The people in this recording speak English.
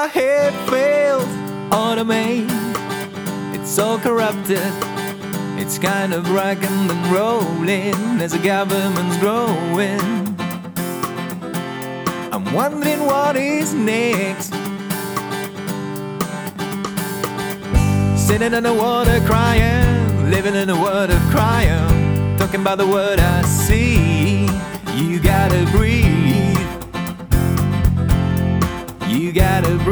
my head fails automate. It's all corrupted. It's kind of rocking and rolling as the government's growing. I'm wondering what is next. Sitting in the water crying, living in the world of crying, talking about the world I see. You gotta breathe. You gotta breathe.